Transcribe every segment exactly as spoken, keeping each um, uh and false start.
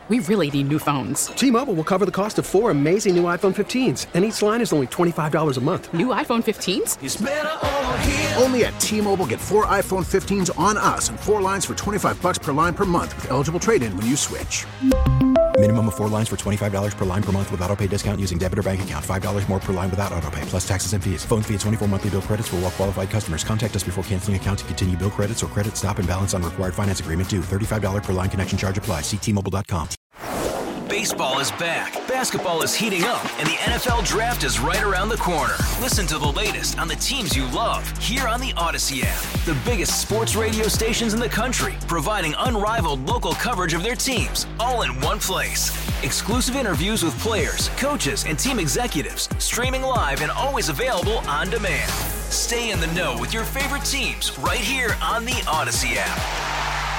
We really need new phones. T-Mobile will cover the cost of four amazing new iPhone fifteens, and each line is only twenty-five dollars a month. New iPhone fifteens? It's better over here. Only at T-Mobile, get four iPhone fifteens on us and four lines for twenty-five dollars per line per month with eligible trade-in when you switch. Minimum of four lines for twenty-five dollars per line per month with autopay discount using debit or bank account. five dollars more per line without autopay, plus taxes and fees. Phone fee at twenty-four monthly bill credits for well-qualified customers. Contact us before canceling account to continue bill credits or credit stop and balance on required finance agreement due. thirty-five dollars per line connection charge applies. See T Mobile dot com. Baseball is back, basketball is heating up, and the N F L Draft is right around the corner. Listen to the latest on the teams you love here on the Odyssey app. The biggest sports radio stations in the country, providing unrivaled local coverage of their teams, all in one place. Exclusive interviews with players, coaches, and team executives, streaming live and always available on demand. Stay in the know with your favorite teams right here on the Odyssey app.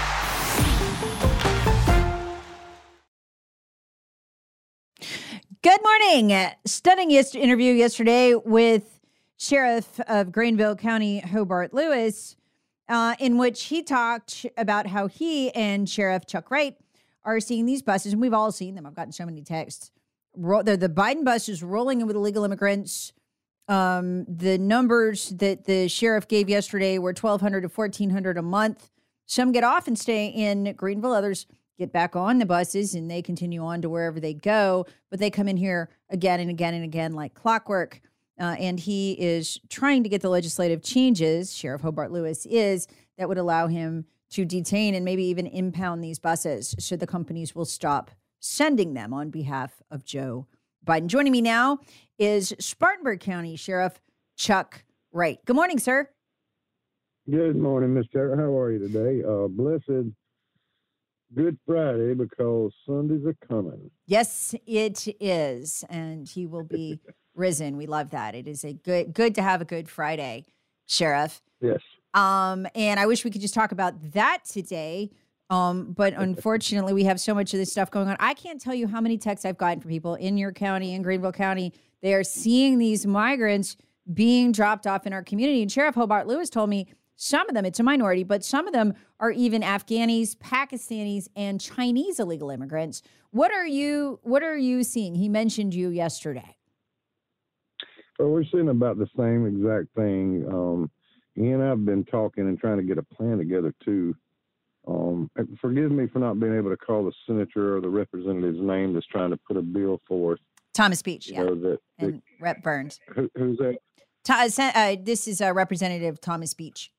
Good morning. Stunning yes- interview yesterday with Sheriff of Greenville County, Hobart Lewis, uh, in which he talked about how he and Sheriff Chuck Wright are seeing these buses, and we've all seen them. I've gotten so many texts. Ro- the, the Biden buses rolling in with illegal immigrants. Um, the numbers that the sheriff gave yesterday were twelve hundred to fourteen hundred a month. Some get off and stay in Greenville. Others get back on the buses and they continue on to wherever they go, but they come in here again and again and again like clockwork. Uh, and he is trying to get the legislative changes, Sheriff Hobart Lewis is, that would allow him to detain and maybe even impound these buses so the companies will stop sending them on behalf of Joe Biden. Joining me now is Spartanburg County Sheriff Chuck Wright. Good morning, sir. Good morning, Miz Terry. How are you today? Uh, blessed Good Friday, because Sundays are coming. Yes, it is. And he will be risen. We love that. It is a good, good to have a Good Friday, Sheriff. Yes. Um, and I wish we could just talk about that today. Um, but unfortunately, we have so much of this stuff going on. I can't tell you how many texts I've gotten from people in your county, in Greenville County. They are seeing these migrants being dropped off in our community. And Sheriff Hobart Lewis told me some of them, it's a minority, but some of them are even Afghanis, Pakistanis, and Chinese illegal immigrants. What are you What are you seeing? He mentioned you yesterday. Well, we're seeing about the same exact thing. Um, he and I have been talking and trying to get a plan together, too. Um, forgive me for not being able to call the senator or the representative's name that's trying to put a bill forth. Thomas Beach, yeah, know, that, and that, Rep Burns. Who, who's that? Uh, this is uh, Representative Thomas Beach.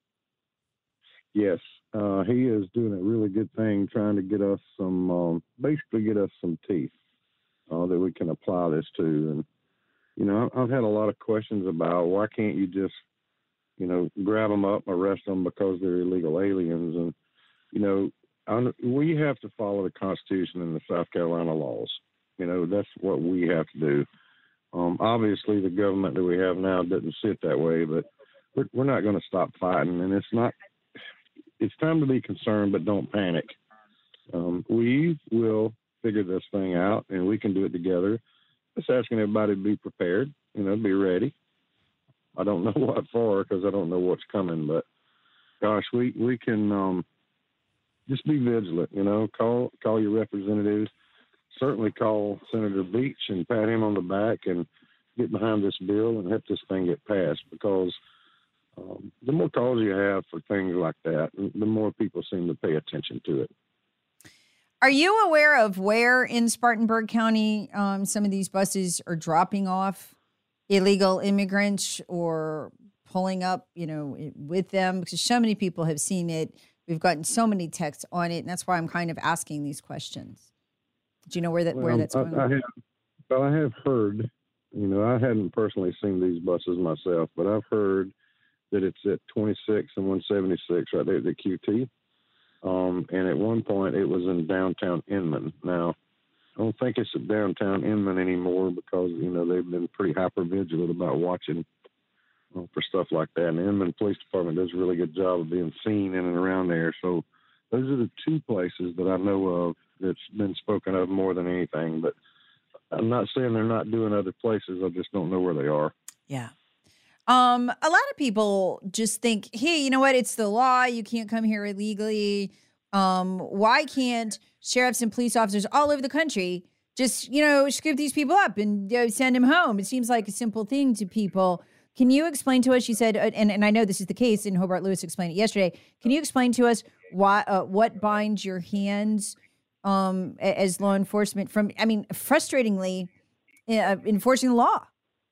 Yes, uh, he is doing a really good thing, trying to get us some, um, basically get us some teeth uh, that we can apply this to. And, you know, I've had a lot of questions about why can't you just, you know, grab them up, arrest them because they're illegal aliens. And, you know, I, we have to follow the Constitution and the South Carolina laws. You know, that's what we have to do. Um, obviously, the government that we have now doesn't sit that way, but we're, we're not going to stop fighting. And it's not, it's time to be concerned, but don't panic. Um, we will figure this thing out, and we can do it together. Just asking everybody to be prepared, you know, be ready. I don't know what for because I don't know what's coming, but gosh, we, we can um, just be vigilant, you know, call, call your representatives, certainly call Senator Beach and pat him on the back and get behind this bill and help this thing get passed, because Um, the more calls you have for things like that, the more people seem to pay attention to it. Are you aware of where in Spartanburg County um, some of these buses are dropping off illegal immigrants or pulling up, you know, with them? Because so many people have seen it. We've gotten so many texts on it, and that's why I'm kind of asking these questions. Do you know where that well, where that's going? I, I have, well, I have heard, you know, I hadn't personally seen these buses myself, but I've heard that it's at twenty-six and one seventy-six right there at the Q T. Um, and at one point it was in downtown Inman. Now, I don't think it's at downtown Inman anymore because, you know, they've been pretty hyper vigilant about watching uh, for stuff like that. And the Inman Police Department does a really good job of being seen in and around there. So those are the two places that I know of that's been spoken of more than anything. But I'm not saying they're not doing other places. I just don't know where they are. Yeah. Um, a lot of people just think, hey, you know what? It's the law. You can't come here illegally. Um, why can't sheriffs and police officers all over the country just, you know, scoop these people up and you know, send them home? It seems like a simple thing to people. Can you explain to us, you said, uh, and, and I know this is the case, and Hobart Lewis explained it yesterday. Can you explain to us why, uh, what binds your hands um, as law enforcement from, I mean, frustratingly, uh, enforcing the law?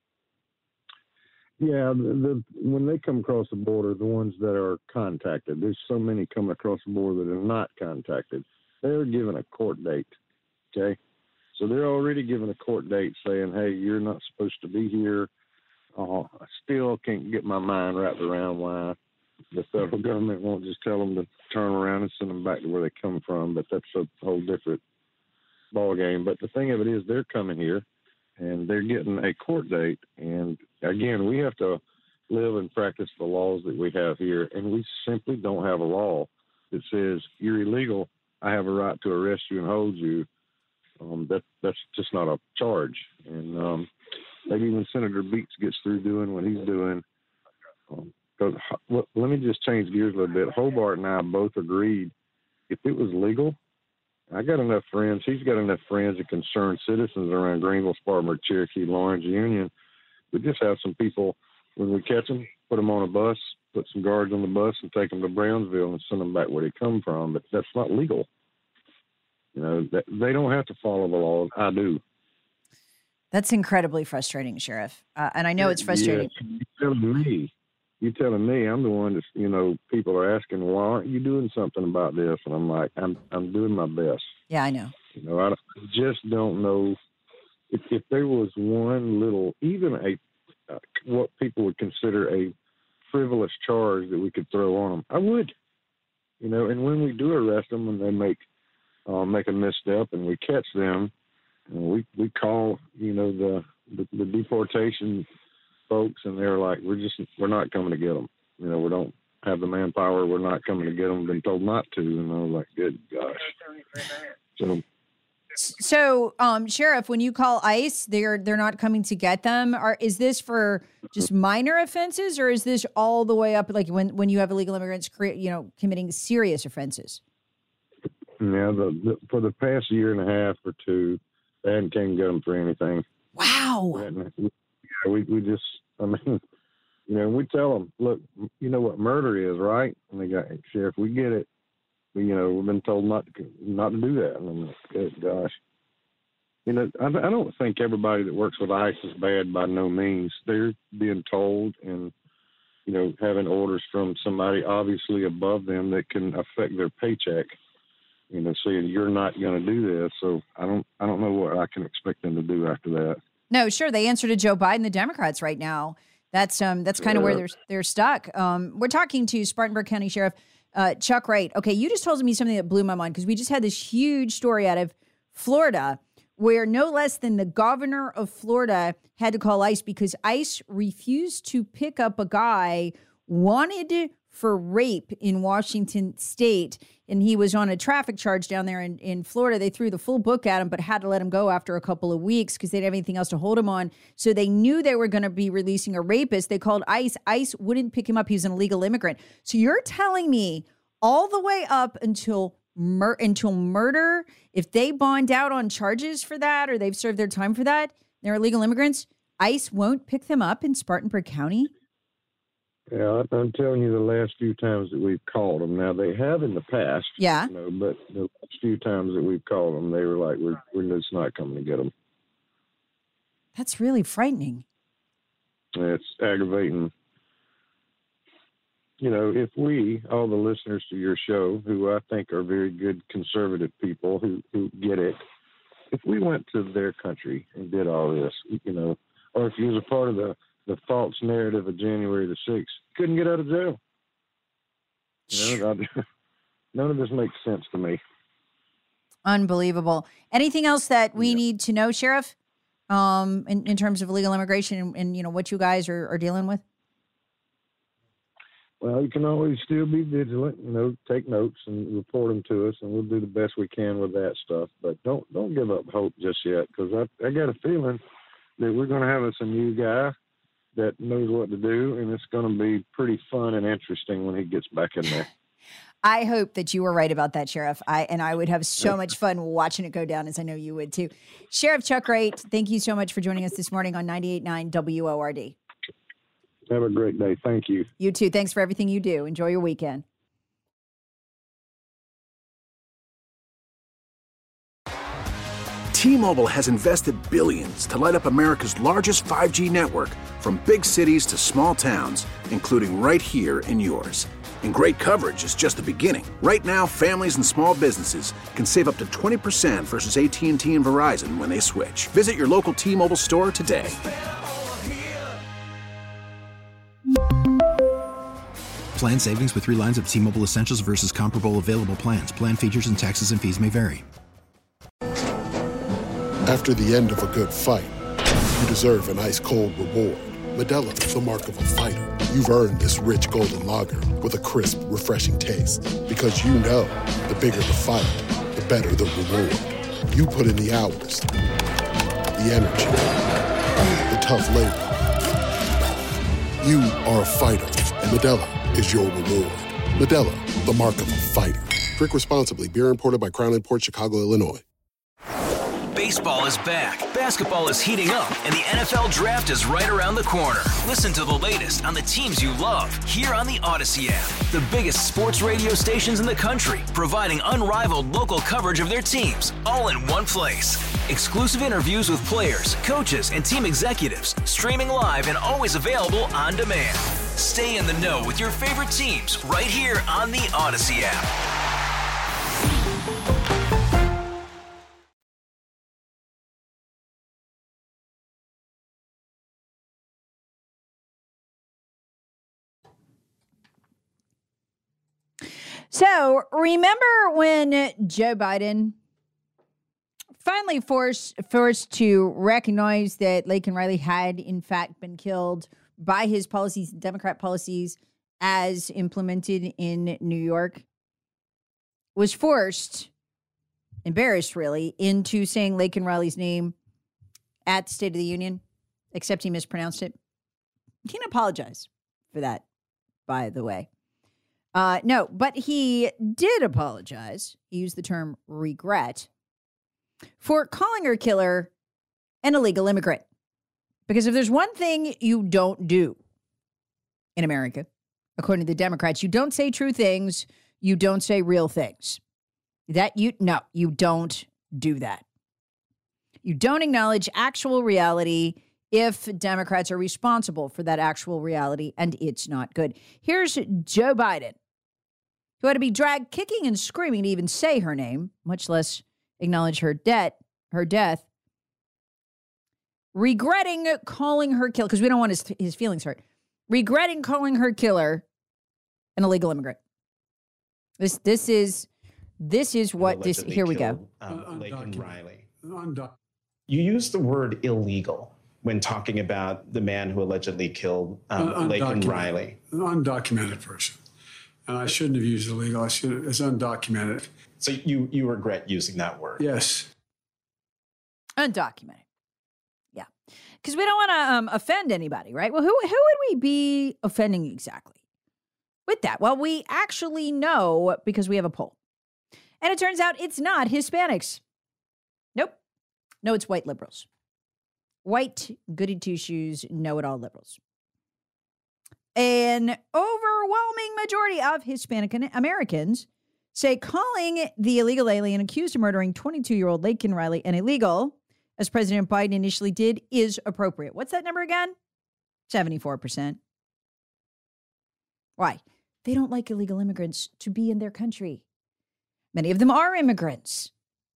Yeah, the, the, when they come across the border, the ones that are contacted, there's so many coming across the border that are not contacted. They're given a court date, okay? So they're already given a court date saying, hey, you're not supposed to be here. Uh, I still can't get my mind wrapped around why the federal government won't just tell them to turn around and send them back to where they come from, but that's a whole different ball game. But the thing of it is they're coming here, and they're getting a court date. And, again, we have to live and practice the laws that we have here, and we simply don't have a law that says you're illegal, I have a right to arrest you and hold you. Um, that That's just not a charge. And um, maybe when Senator Beats gets through doing what he's doing, um, cause, well, let me just change gears a little bit. Hobart and I both agreed if it was legal, I got enough friends, he's got enough friends and concerned citizens around Greenville, Spartanburg, Cherokee, Lawrence, Union. We just have some people, when we catch them, put them on a bus, put some guards on the bus and take them to Brownsville and send them back where they come from. But that's not legal. You know, that, they don't have to follow the laws. I do. That's incredibly frustrating, Sheriff. Uh, and I know it's frustrating. Yeah, you're telling me, you're telling me I'm the one that, you know, people are asking, why aren't you doing something about this? And I'm like, I'm I'm doing my best. Yeah, I know. You know, I just don't know if, if there was one little, even a, uh, what people would consider a frivolous charge that we could throw on them, I would. You know, and when we do arrest them and they make uh, make a misstep and we catch them, you know, we we call, you know, the, the the deportation folks, and they're like, we're just we're not coming to get them. You know, we don't have the manpower. We're not coming to get them. Been told not to, and I was like, good gosh. So, so um, Sheriff, when you call ICE, they're they're not coming to get them. Or is this for just minor offenses, or is this all the way up, like when when you have illegal immigrants, you know, committing serious offenses? Yeah, the, the, for the past year and a half or two, they hadn't came to get them for anything. Wow. We, yeah, we, we just, I mean, you know, we tell them, look, you know what murder is, right? And they go, Sheriff, we get it. But, you know, we've been told not to, not to do that. And I'm like, good gosh. You know, I, I don't think everybody that works with ICE is bad by no means. They're being told and, you know, having orders from somebody obviously above them that can affect their paycheck. You know, saying you're not going to do this. So I don't, I don't know what I can expect them to do after that. No, sure. They answer to Joe Biden, the Democrats right now. That's um, that's kind of yeah. where they're they're stuck. Um, we're talking to Spartanburg County Sheriff uh, Chuck Wright. Okay, you just told me something that blew my mind because we just had this huge story out of Florida where no less than the governor of Florida had to call ICE because ICE refused to pick up a guy wanted for rape in Washington State. And he was on a traffic charge down there in, in Florida. They threw the full book at him, but had to let him go after a couple of weeks because they didn't have anything else to hold him on. So they knew they were going to be releasing a rapist. They called ICE. ICE wouldn't pick him up. He was an illegal immigrant. So you're telling me all the way up until mur- until murder, if they bond out on charges for that or they've served their time for that, they're illegal immigrants, ICE won't pick them up in Spartanburg County? Yeah, I'm telling you the last few times that we've called them. Now, they have in the past. Yeah. You know, but the last few times that we've called them, they were like, we're, we're just not coming to get them. That's really frightening. It's aggravating. You know, if we, all the listeners to your show, who I think are very good conservative people who, who get it, if we went to their country and did all this, you know, or if you was a part of the the false narrative of January the sixth, couldn't get out of jail. You know, I, none of this makes sense to me. Unbelievable. Anything else that we yeah. need to know, Sheriff, um, in, in terms of illegal immigration and, and you know, what you guys are, are dealing with? Well, you can always still be vigilant, you know, take notes and report them to us, and we'll do the best we can with that stuff. But don't don't give up hope just yet, because I, I got a feeling that we're going to have us a new guy that knows what to do, and it's going to be pretty fun and interesting when he gets back in there. I hope that you were right about that, Sheriff. I and I would have so much fun watching it go down, as I know you would too. Sheriff Chuck Wright, thank you so much for joining us this morning on ninety-eight point nine W O R D. Have a great day. Thank you. You too. Thanks for everything you do. Enjoy your weekend. T-Mobile has invested billions to light up America's largest five G network, from big cities to small towns, including right here in yours. And great coverage is just the beginning. Right now, families and small businesses can save up to twenty percent versus A T and T and Verizon when they switch. Visit your local T-Mobile store today. Plan savings with three lines of T-Mobile Essentials versus comparable available plans. Plan features and taxes and fees may vary. After the end of a good fight, you deserve an ice-cold reward. Modelo is the mark of a fighter. You've earned this rich golden lager with a crisp, refreshing taste. Because you know, the bigger the fight, the better the reward. You put in the hours, the energy, the tough labor. You are a fighter, and Modelo is your reward. Modelo, the mark of a fighter. Drink responsibly. Beer imported by Crown Imports, Chicago, Illinois. Baseball is back, basketball is heating up, and the N F L Draft is right around the corner. Listen to the latest on the teams you love here on the Odyssey app. The biggest sports radio stations in the country, providing unrivaled local coverage of their teams, all in one place. Exclusive interviews with players, coaches, and team executives, streaming live and always available on demand. Stay in the know with your favorite teams right here on the Odyssey app. So remember when Joe Biden finally forced forced to recognize that Laken Riley had in fact been killed by his policies, Democrat policies, as implemented in New York, was forced, embarrassed really, into saying Laken Riley's name at the State of the Union, except he mispronounced it. He didn't apologize for that, by the way. Uh, no, but he did apologize. He used the term regret for calling her killer an illegal immigrant. Because if there's one thing you don't do in America, according to the Democrats, you don't say true things. You don't say real things. That you, no, you don't do that. You don't acknowledge actual reality if Democrats are responsible for that actual reality, and it's not good. Here's Joe Biden, who had to be dragged kicking and screaming to even say her name, much less acknowledge her debt, her death, regretting calling her killer, because we don't want his, his feelings hurt, regretting calling her killer an illegal immigrant. This this is this is what this. Here we go. Um, Laken Riley. You use the word illegal when talking about the man who allegedly killed um, uh, Laken Riley. An undocumented person. And I shouldn't have used illegal. I should have, it's undocumented. So you, you regret using that word? Yes. Undocumented. Yeah. Because we don't want to um, offend anybody, right? Well, who, who would we be offending exactly with that? Well, we actually know because we have a poll. And it turns out it's not Hispanics. Nope. No, it's white liberals. White, goody two-shoes, know-it-all liberals. An overwhelming majority of Hispanic Americans say calling the illegal alien accused of murdering twenty-two-year-old Laken Riley an illegal, as President Biden initially did, is appropriate. What's that number again? seventy-four percent. Why? They don't like illegal immigrants to be in their country. Many of them are immigrants.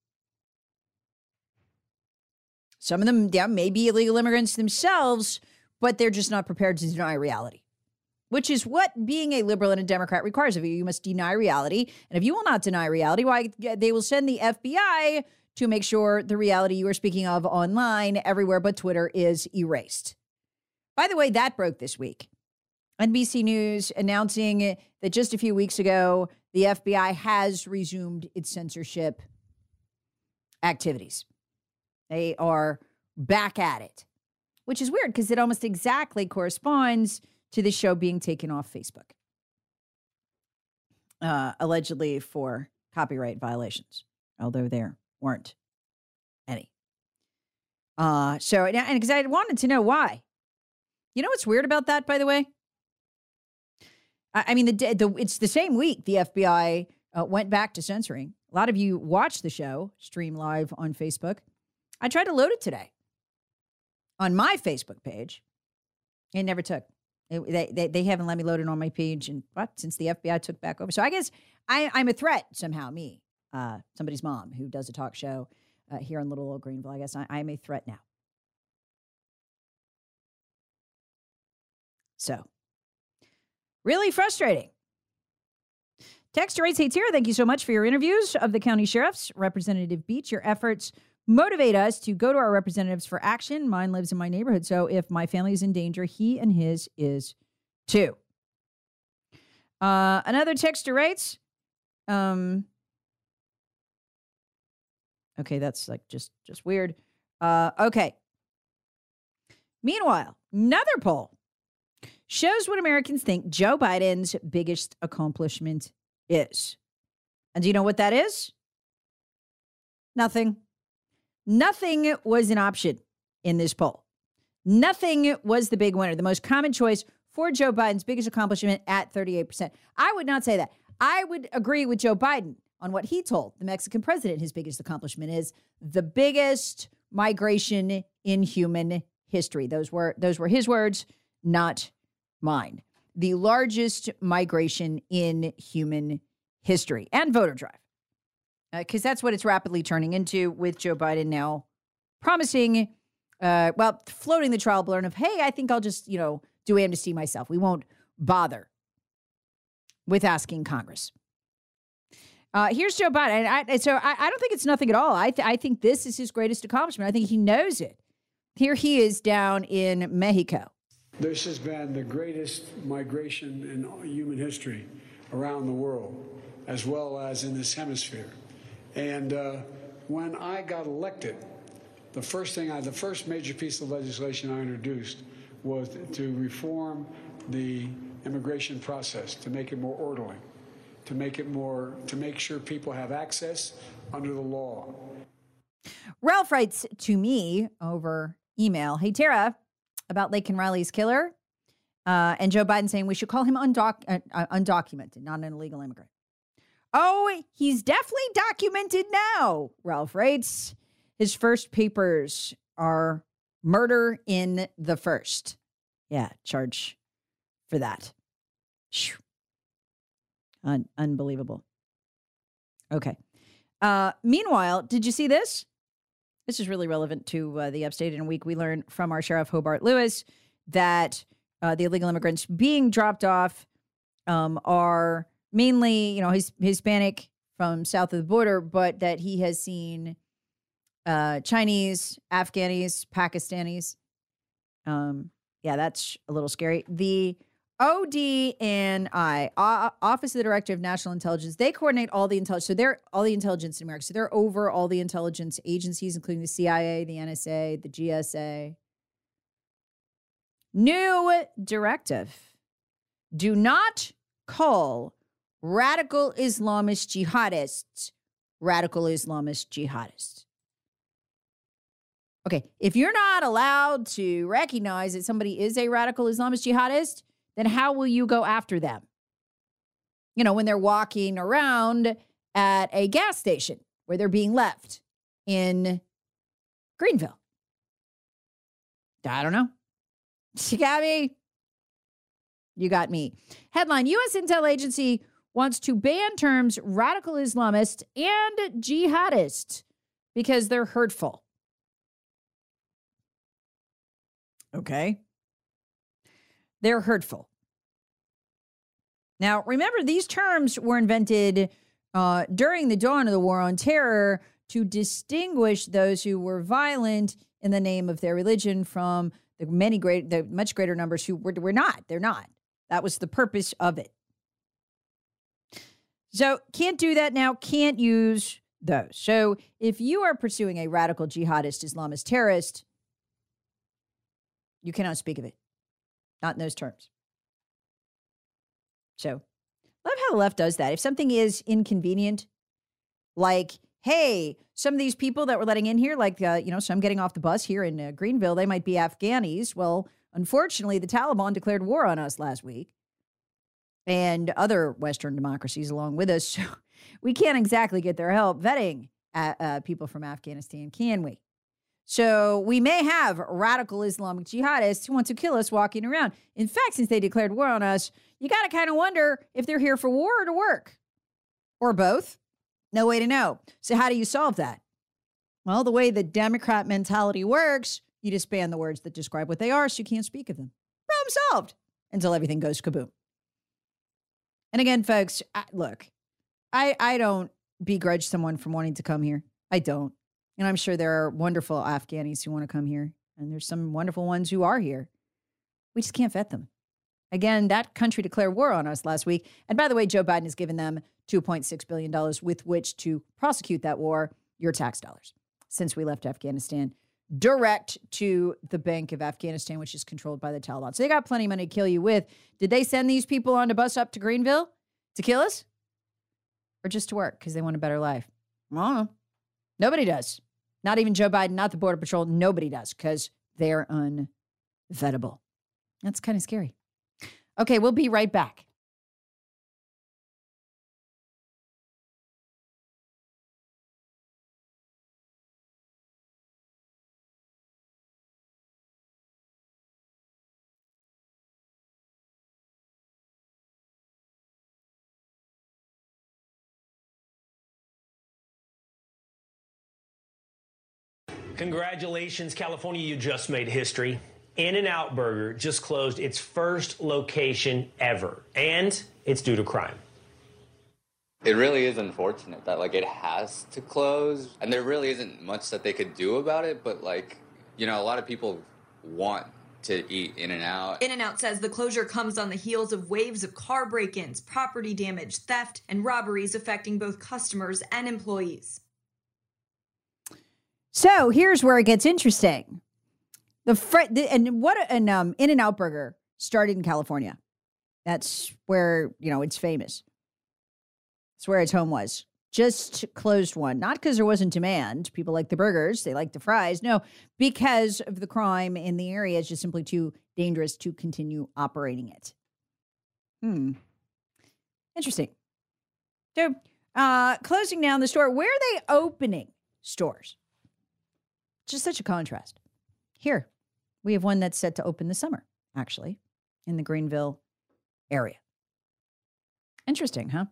Some of them, yeah, may be illegal immigrants themselves, but they're just not prepared to deny reality, which is what being a liberal and a Democrat requires of you. You must deny reality. And if you will not deny reality, why, they will send the F B I to make sure the reality you are speaking of online everywhere but Twitter is erased. By the way, that broke this week. N B C News announcing that just a few weeks ago, the F B I has resumed its censorship activities. They are back at it, which is weird because it almost exactly corresponds to the show being taken off Facebook. uh, allegedly for copyright violations, although there weren't any. Uh, so, and because I wanted to know why. You know what's weird about that, by the way? I, I mean, the, the it's the same week the F B I uh, went back to censoring. A lot of you watched the show, stream live on Facebook. I tried to load it today on my Facebook page. It never took. It, they, they they haven't let me load it on my page and what since the F B I took back over. So I guess I, I'm a threat somehow. Me, uh, somebody's mom who does a talk show uh, here in Little Old Greenville. I guess I, I'm a threat now. So, really frustrating. Texter writes, hey, Tara, thank you so much for your interviews of the county sheriffs. Representative Beach, your efforts motivate us to go to our representatives for action. Mine lives in my neighborhood, so if my family is in danger, he and his is too. Uh, another texter writes, um, okay, that's like just, just weird. Uh, okay. Meanwhile, another poll shows what Americans think Joe Biden's biggest accomplishment is. And do you know what that is? Nothing. Nothing was an option in this poll. Nothing was the big winner. The most common choice for Joe Biden's biggest accomplishment at thirty-eight percent. I would not say that. I would agree with Joe Biden on what he told the Mexican president his biggest accomplishment is the biggest migration in human history. Those were those were his words, not mine. The largest migration in human history and voter drive. Because uh, that's what it's rapidly turning into with Joe Biden now promising, uh, well, floating the trial balloon of, hey, I think I'll just, you know, do amnesty myself. We won't bother with asking Congress. Uh, here's Joe Biden. And I, so I, I don't think it's nothing at all. I, th- I think this is his greatest accomplishment. I think he knows it. Here he is down in Mexico. This has been the greatest migration in human history around the world, as well as in this hemisphere. And uh, when I got elected, the first thing I, the first major piece of legislation I introduced was to reform the immigration process, to make it more orderly, to make it more, to make sure people have access under the law. Ralph writes to me over email, hey, Tara, about Laken Riley's killer, uh, and Joe Biden saying we should call him undoc- uh, undocumented, not an illegal immigrant. Oh, he's definitely documented now, Ralph writes. His first papers are murder in the first. Yeah, charge for that. Un- unbelievable. Okay. Uh, meanwhile, did you see this? This is really relevant to uh, the upstate. In a week, we learned from our Sheriff Hobart Lewis that uh, the illegal immigrants being dropped off um, are mainly, you know, his, Hispanic from south of the border, but that he has seen uh, Chinese, Afghanis, Pakistanis. Um, yeah, that's a little scary. The O D and I, Office of the Director of National Intelligence, they coordinate all the intelligence. So they're all the intelligence in America. So they're over all the intelligence agencies, including the C I A, the N S A, the G S A. New directive. Do not call radical Islamist jihadists radical Islamist jihadists. Okay, if you're not allowed to recognize that somebody is a radical Islamist jihadist, then how will you go after them? You know, when they're walking around at a gas station where they're being left in Greenville. I don't know. You got me? You got me. Headline, U S Intel Agency wants to ban terms radical Islamist and jihadist because they're hurtful. Okay. They're hurtful. Now, remember, these terms were invented uh, during the dawn of the War on Terror to distinguish those who were violent in the name of their religion from the many great, the much greater numbers who were, were not. They're not. That was the purpose of it. So can't do that now, can't use those. So if you are pursuing a radical jihadist Islamist terrorist, you cannot speak of it. Not in those terms. So, love how the left does that. If something is inconvenient, like, hey, some of these people that we're letting in here, like, uh, you know, some getting off the bus here in uh, Greenville, they might be Afghanis. Well, unfortunately, the Taliban declared war on us last week and other Western democracies along with us. So we can't exactly get their help vetting uh, uh, people from Afghanistan, can we? So we may have radical Islamic jihadists who want to kill us walking around. In fact, since they declared war on us, you got to kind of wonder if they're here for war or to work or both. No way to know. So how do you solve that? Well, the way the Democrat mentality works, you just ban the words that describe what they are so you can't speak of them. Problem solved until everything goes kaboom. And again, folks, I, look, I, I don't begrudge someone from wanting to come here. I don't. And I'm sure there are wonderful Afghanis who want to come here. And there's some wonderful ones who are here. We just can't vet them. Again, that country declared war on us last week. And by the way, Joe Biden has given them two point six billion dollars with which to prosecute that war, your tax dollars, since we left Afghanistan, direct to the Bank of Afghanistan, which is controlled by the Taliban. So they got plenty of money to kill you with. Did they send these people on the bus up to Greenville to kill us? Or just to work because they want a better life? I don't know. Nobody does. Not even Joe Biden, not the Border Patrol. Nobody does because they're unvettable. That's kind of scary. Okay, we'll be right back. Congratulations, California, you just made history. In-N-Out Burger just closed its first location ever, and it's due to crime. It really is unfortunate that, like, it has to close, and there really isn't much that they could do about it, but, like, you know, a lot of people want to eat In-N-Out. In-N-Out says the closure comes on the heels of waves of car break-ins, property damage, theft, and robberies affecting both customers and employees. So here's where it gets interesting. The, fr- the and what an um, In-N-Out Burger started in California. That's where, you know, it's famous. It's where its home was. Just closed one. Not because there wasn't demand. People like the burgers. They like the fries. No, because of the crime in the area. It's just simply too dangerous to continue operating it. Hmm. Interesting. So uh, closing down the store. Where are they opening stores? Just such a contrast. Here, we have one that's set to open this summer, actually, in the Greenville area. Interesting, huh?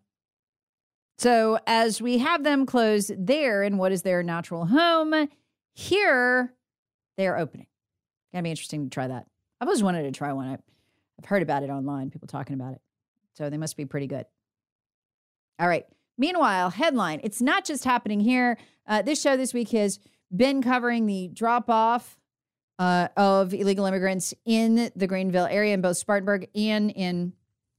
So as we have them close there in what is their natural home, here they're opening. Gonna be interesting to try that. I've always wanted to try one. I, I've heard about it online, people talking about it. So they must be pretty good. All right. Meanwhile, headline, it's not just happening here. Uh, this show this week has been covering the drop-off uh, of illegal immigrants in the Greenville area, in both Spartanburg and in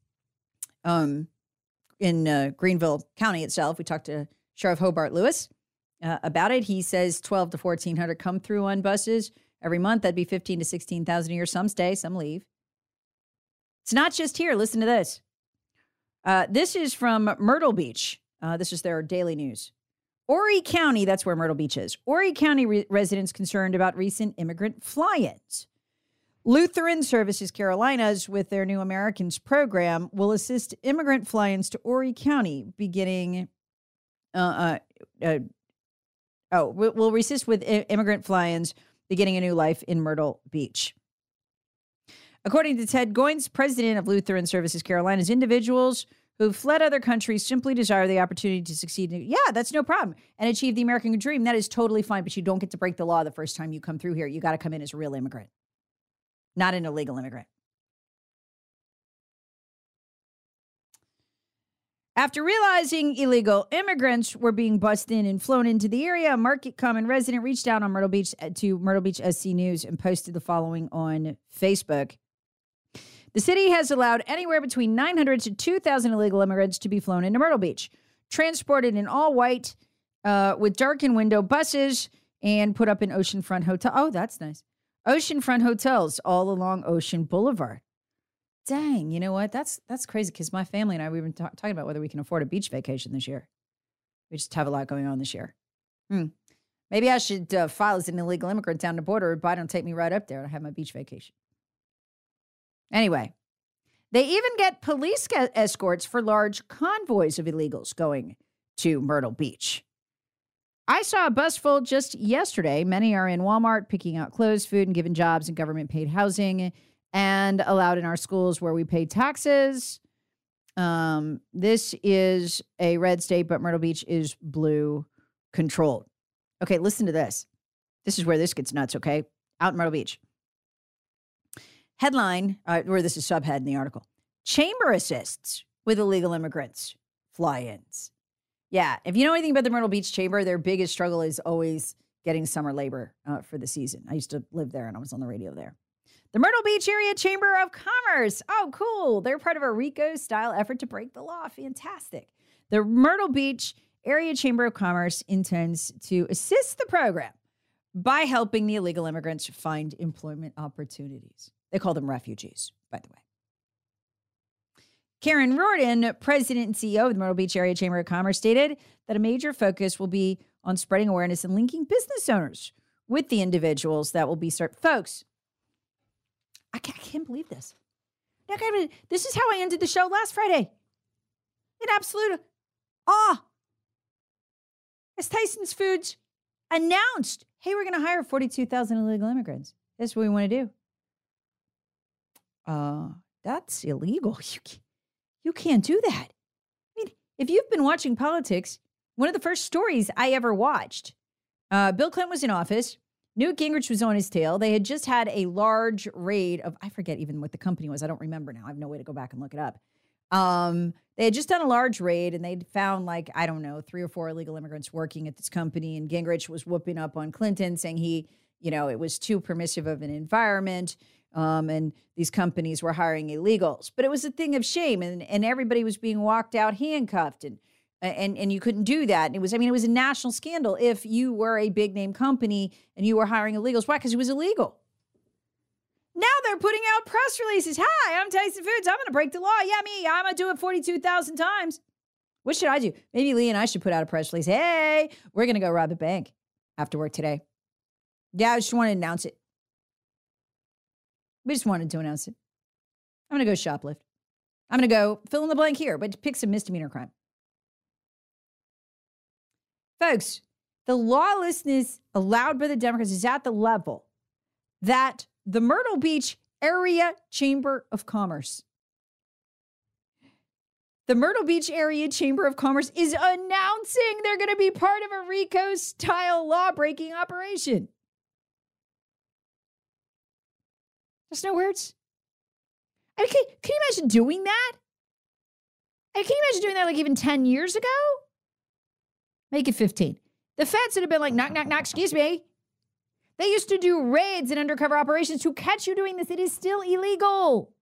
um, in uh, Greenville County itself. We talked to Sheriff Hobart Lewis uh, about it. He says twelve to fourteen hundred come through on buses every month. That'd be fifteen to sixteen thousand a year. Some stay, some leave. It's not just here. Listen to this. Uh, this is from Myrtle Beach. Uh, this is their daily news. Horry County, that's where Myrtle Beach is. Horry County re- residents concerned about recent immigrant fly-ins. Lutheran Services Carolinas, with their New Americans program, will assist immigrant fly-ins to Horry County beginning, uh, uh, uh, oh, will assist with I- immigrant fly-ins beginning a new life in Myrtle Beach. According to Ted Goins, president of Lutheran Services Carolinas, individuals who've fled other countries simply desire the opportunity to succeed. Yeah, that's no problem. And achieve the American dream. That is totally fine, but you don't get to break the law the first time you come through here. You got to come in as a real immigrant, not an illegal immigrant. After realizing illegal immigrants were being bussed in and flown into the area, a Market Common resident reached out on Myrtle Beach to Myrtle Beach S C News and posted the following on Facebook. The city has allowed anywhere between nine hundred to two thousand illegal immigrants to be flown into Myrtle Beach, transported in all white uh, with darkened window buses and put up in oceanfront hotel. Oh, that's nice. Oceanfront hotels all along Ocean Boulevard. Dang, you know what? That's that's crazy because my family and I, we've been ta- talking about whether we can afford a beach vacation this year. We just have a lot going on this year. Hmm. Maybe I should uh, file as an illegal immigrant down the border. Biden will take me right up there and have my beach vacation. Anyway, they even get police escorts for large convoys of illegals going to Myrtle Beach. I saw a bus full just yesterday. Many are in Walmart picking out clothes, food, and given jobs and government-paid housing and allowed in our schools where we pay taxes. Um, this is a red state, but Myrtle Beach is blue controlled. Okay, listen to this. This is where this gets nuts, okay? Out in Myrtle Beach. Headline, uh, where this is subhead in the article. Chamber assists with illegal immigrants fly-ins. Yeah, if you know anything about the Myrtle Beach Chamber, their biggest struggle is always getting summer labor uh, for the season. I used to live there and I was on the radio there. The Myrtle Beach Area Chamber of Commerce. Oh, cool. They're part of a RICO-style effort to break the law. Fantastic. The Myrtle Beach Area Chamber of Commerce intends to assist the program by helping the illegal immigrants find employment opportunities. They call them refugees, by the way. Karen Riordan, president and C E O of the Myrtle Beach Area Chamber of Commerce, stated that a major focus will be on spreading awareness and linking business owners with the individuals that will be served. Folks, I can't, I can't believe this. This is how I ended the show last Friday. In absolute awe. As Tyson's Foods announced, hey, we're going to hire forty-two thousand illegal immigrants. That's what we want to do. Uh, that's illegal. You can't, you can't do that. I mean, if you've been watching politics, one of the first stories I ever watched, uh, Bill Clinton was in office. Newt Gingrich was on his tail. They had just had a large raid of, I forget even what the company was. I don't remember now. I have no way to go back and look it up. Um, they had just done a large raid and they'd found like, I don't know, three or four illegal immigrants working at this company. And Gingrich was whooping up on Clinton saying he, you know, it was too permissive of an environment. Um, and these companies were hiring illegals. But it was a thing of shame. And, and everybody was being walked out handcuffed and And and you couldn't do that. And it was, I mean, it was a national scandal if you were a big name company and you were hiring illegals. Why? Because it was illegal. Now they're putting out press releases. Hi, I'm Tyson Foods. I'm going to break the law. Yeah, me. I'm going to do it forty-two thousand times. What should I do? Maybe Lee and I should put out a press release. Hey, we're going to go rob a bank after work today. Yeah, I just want to announce it. We just wanted to announce it. I'm going to go shoplift. I'm going to go fill in the blank here, but pick some misdemeanor crime. Folks, the lawlessness allowed by the Democrats is at the level that the Myrtle Beach Area Chamber of Commerce, the Myrtle Beach Area Chamber of Commerce is announcing they're going to be part of a RICO-style law-breaking operation. There's no words. I mean, can, can you imagine doing that? I mean, can you imagine doing that like even ten years ago? Make it fifteen. The feds would have been like, knock, knock, knock, excuse me. They used to do raids and undercover operations to catch you doing this. It is still illegal.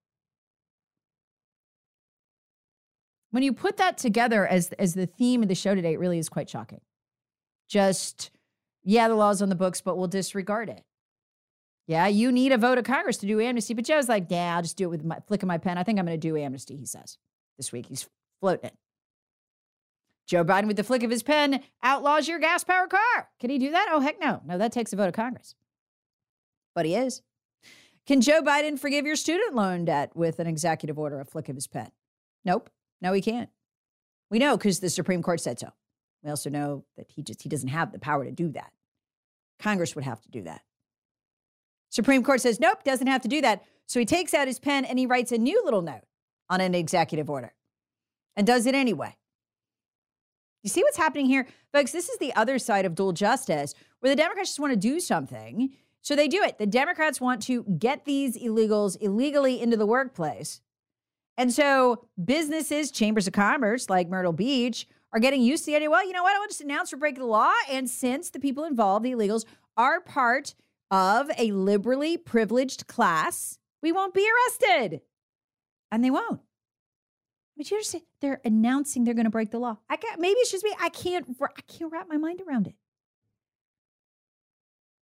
When you put that together as, as the theme of the show today, it really is quite shocking. Just, yeah, the law's on the books, but we'll disregard it. Yeah, you need a vote of Congress to do amnesty. But Joe's like, yeah, I'll just do it with my flick of my pen. I think I'm going to do amnesty, he says, this week. He's floating it. Joe Biden, with the flick of his pen, outlaws your gas-powered car. Can he do that? Oh, heck no. No, that takes a vote of Congress. But he is. Can Joe Biden forgive your student loan debt with an executive order, a flick of his pen? Nope. No, he can't. We know because the Supreme Court said so. We also know that he just he doesn't have the power to do that. Congress would have to do that. Supreme Court says, nope, doesn't have to do that. So he takes out his pen and he writes a new little note on an executive order and does it anyway. You see what's happening here? Folks, this is the other side of dual justice, where the Democrats just want to do something, so they do it. The Democrats want to get these illegals illegally into the workplace. And so businesses, chambers of commerce like Myrtle Beach, are getting used to the idea, well, you know what? I want to just announce we're breaking the law. And since the people involved, the illegals, are part of a liberally privileged class, we won't be arrested. And they won't. But you understand, they're announcing they're going to break the law. I can't, maybe it's just me. I can't, I can't wrap my mind around it.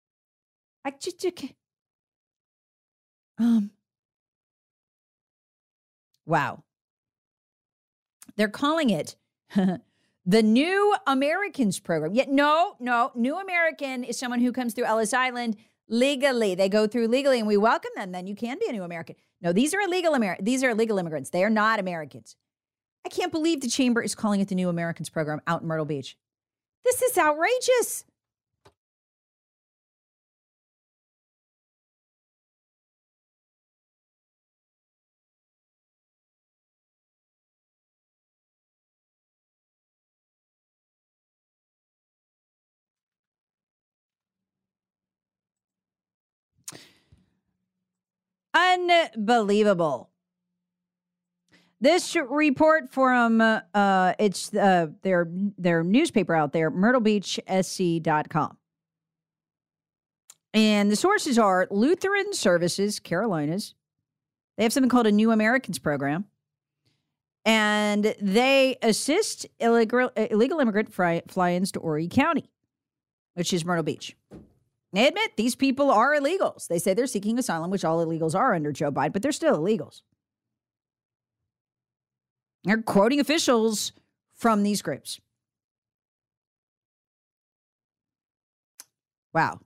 I just, I can't. Um, Wow. They're calling it the New Americans Program. Yet, no, no, New American is someone who comes through Ellis Island legally. They go through legally, and we welcome them. Then you can be a New American. No, these are illegal Amer- These are illegal immigrants. They are not Americans. I can't believe the chamber is calling it the New Americans Program out in Myrtle Beach. This is outrageous. Unbelievable. This report from uh, it's uh, their their newspaper out there, myrtle beach s c dot com. And the sources are Lutheran Services, Carolinas. They have something called a New Americans Program. And they assist illegal, illegal immigrant fly, fly-ins to Horry County, which is Myrtle Beach. They admit these people are illegals. They say they're seeking asylum, which all illegals are under Joe Biden, but they're still illegals. They're quoting officials from these groups. Wow.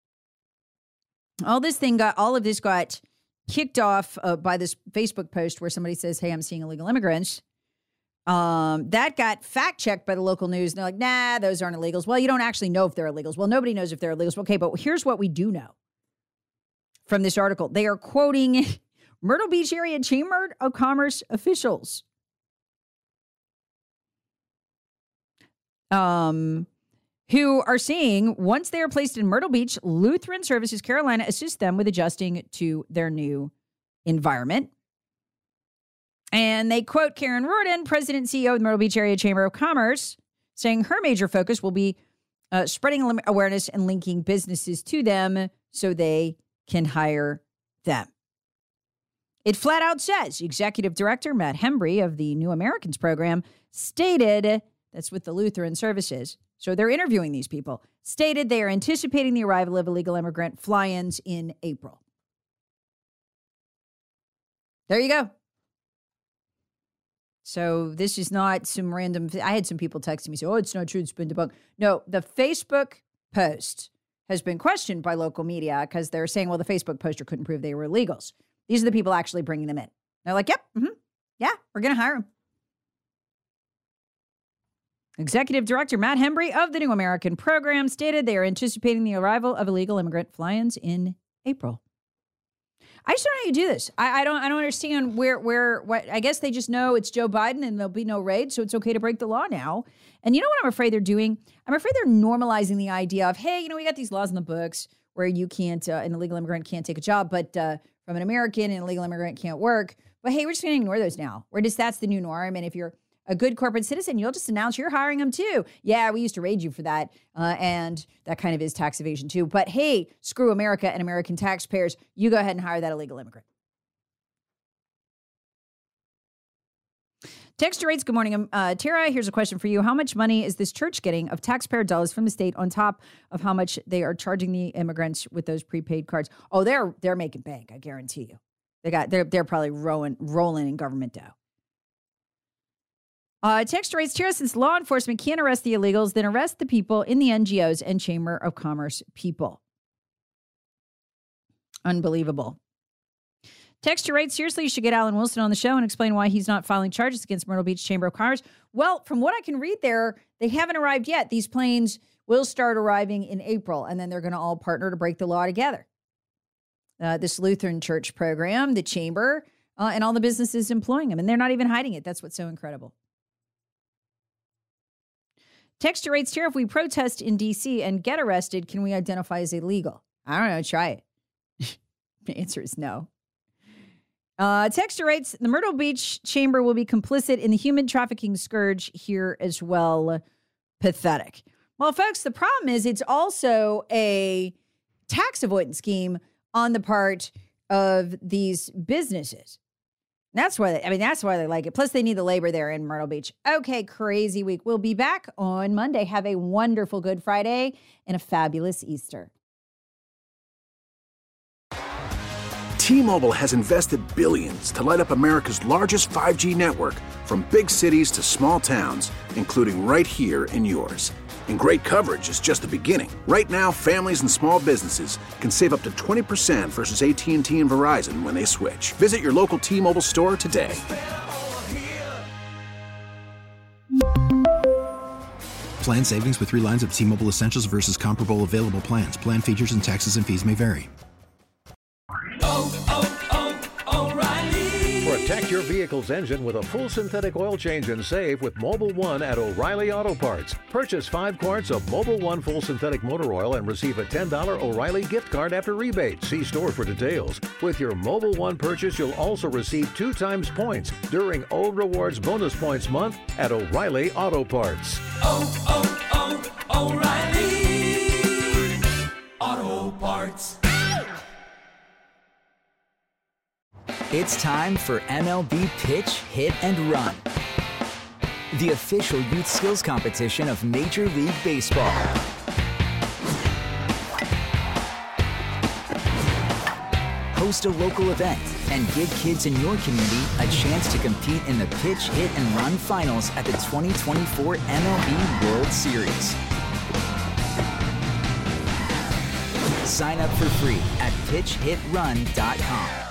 All this thing got, all of this got kicked off uh, by this Facebook post where somebody says, hey, I'm seeing illegal immigrants. Um, that got fact checked by the local news. And they're like, nah, those aren't illegals. Well, you don't actually know if they're illegals. Well, nobody knows if they're illegals. Okay, but here's what we do know from this article. They are quoting Myrtle Beach Area Chamber of Commerce officials. Um, who are saying once they are placed in Myrtle Beach, Lutheran Services Carolina assists them with adjusting to their new environment. And they quote Karen Rorden, President and C E O of the Myrtle Beach Area Chamber of Commerce, saying her major focus will be uh, spreading awareness and linking businesses to them so they can hire them. It flat out says, Executive Director Matt Hembry of the New Americans Program stated, that's with the Lutheran Services, so they're interviewing these people, stated they are anticipating the arrival of illegal immigrant fly-ins in April. There you go. So this is not some random, I had some people texting me, say, oh, it's not true, it's been debunked. No, the Facebook post has been questioned by local media because they're saying, well, the Facebook poster couldn't prove they were illegals. These are the people actually bringing them in. They're like, yep, mm-hmm, yeah, we're going to hire them. Executive Director Matt Hembry of the New American Program stated they are anticipating the arrival of illegal immigrant fly-ins in April. I just don't know how you do this. I, I don't. I don't understand where, where, what. I guess they just know it's Joe Biden and there'll be no raid, so it's okay to break the law now. And you know what I'm afraid they're doing? I'm afraid they're normalizing the idea of, hey, you know, we got these laws in the books where you can't, uh, an illegal immigrant can't take a job, but uh, from an American, an illegal immigrant can't work. But hey, we're just going to ignore those now. We're just that's the new norm. And if you're a good corporate citizen, you'll just announce you're hiring them too. Yeah, we used to raid you for that. Uh, and that kind of is tax evasion too. But hey, screw America and American taxpayers. You go ahead and hire that illegal immigrant. Texture rates, good morning. Uh, Tara, here's a question for you. How much money is this church getting of taxpayer dollars from the state on top of how much they are charging the immigrants with those prepaid cards? Oh, they're they're making bank, I guarantee you. They got they're they're probably rolling rolling in government dough. Uh, text rates, Tara, since law enforcement can't arrest the illegals, then arrest the people in the N G Os and Chamber of Commerce people. Unbelievable. Texture rates, seriously, you should get Alan Wilson on the show and explain why he's not filing charges against Myrtle Beach Chamber of Commerce. Well, from what I can read there, they haven't arrived yet. These planes will start arriving in April, and then they're going to all partner to break the law together. Uh, this Lutheran church program, the chamber, uh, and all the businesses employing them. And they're not even hiding it. That's what's so incredible. Texture rates here, if we protest in D C and get arrested, can we identify as illegal? I don't know. Try it. The answer is no. Uh, texture rates, the Myrtle Beach Chamber will be complicit in the human trafficking scourge here as well. Pathetic. Well, folks, the problem is it's also a tax avoidance scheme on the part of these businesses. That's why they, I mean, that's why they like it. Plus, they need the labor there in Myrtle Beach. Okay, crazy week. We'll be back on Monday. Have a wonderful Good Friday and a fabulous Easter. T-Mobile has invested billions to light up America's largest five G network, from big cities to small towns, including right here in yours. And great coverage is just the beginning. Right now, families and small businesses can save up to twenty percent versus A T and T and Verizon when they switch. Visit your local T-Mobile store today. Plan savings with three lines of T-Mobile Essentials versus comparable available plans. Plan features and taxes and fees may vary. Oh, oh, oh, O'Reilly. Protect your vehicle's engine with a full synthetic oil change and save with Mobil one at O'Reilly Auto Parts. Purchase five quarts of Mobil one full synthetic motor oil and receive a ten dollars O'Reilly gift card after rebate. See store for details. With your Mobil one purchase, you'll also receive two times points during O Rewards Bonus Points Month at O'Reilly Auto Parts. Oh, oh, oh, O'Reilly Auto Parts. It's time for M L B Pitch, Hit, and Run, the official youth skills competition of Major League Baseball. Host a local event and give kids in your community a chance to compete in the Pitch, Hit, and Run finals at the twenty twenty-four M L B World Series. Sign up for free at pitch hit run dot com.